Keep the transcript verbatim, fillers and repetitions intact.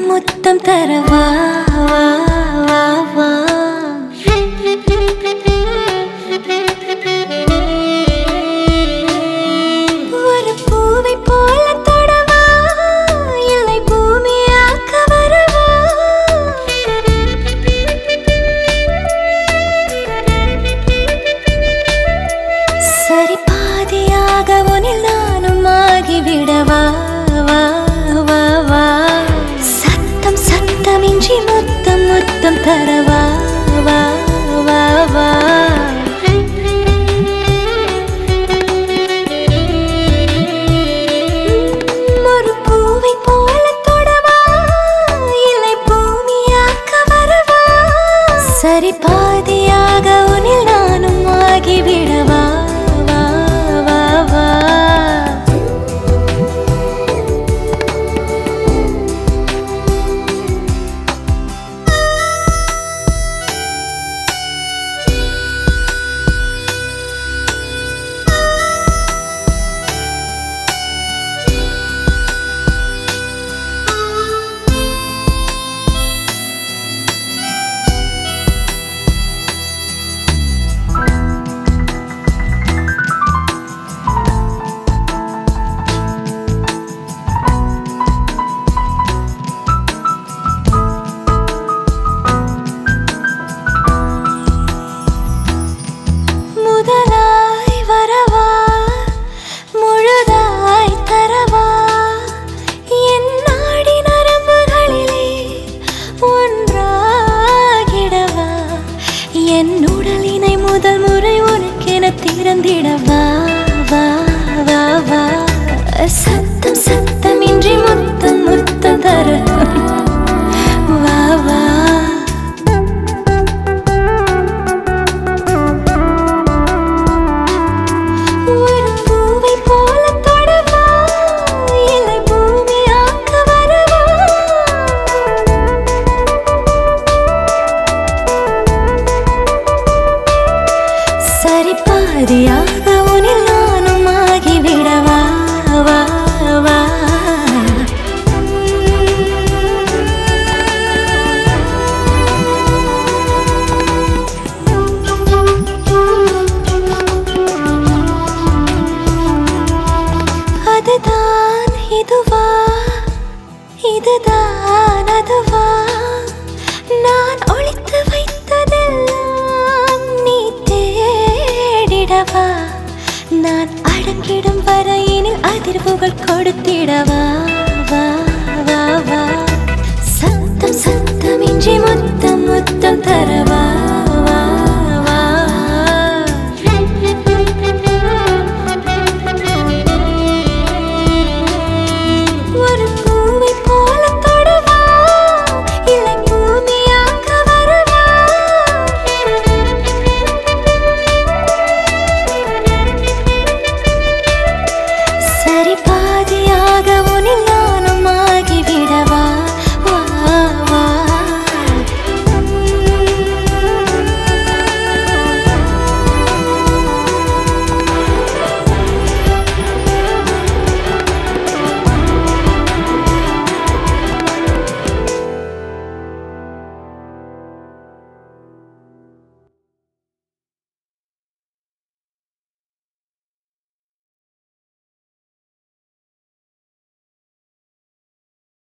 முத்தம் தரவா வா வா வா. ஒரு பூவை போல தொடவா இல்லை பூமியாக்க வரவா. சரி பாதியாக உனில் நானும் ஆகிவிடவா வா வா வா. சத்தம் சத்தமின்றி முத்தம் முத்தம் தரவா வா வா வா. ஒரு பூவை போல தொடவா இல்லை பூமியாக்க வரவா. சரி பாதியாக உனில் நானும் ஆகிவிடவா வா வா வா. முதலாய் வரவா முழுதாய் தரவா. என் நாடி நரம்புகளிலே ஒன்றாகிடவா. என் உடலினை முதல் முறை உனக்கென திறந்திடவா வா வா வா. சத்தம் சத்தமின்றி முத்தம் முத்தம் தர வா வா. சரி பாதியாக உனில் நானும் ஆகிவிடவா வா வா. அதுதான் இதுவா இதுதான் அதுவா. நான் ஒளித்து வைத்ததெல்லாம் நீ தேடிடவா. நான் அடங்கிடும் வரையினில் அதிர்வுகள் கொடுத்திடவா வா வா வா. சத்தம் சத்தமின்றி முத்தம் முத்தம் தரவா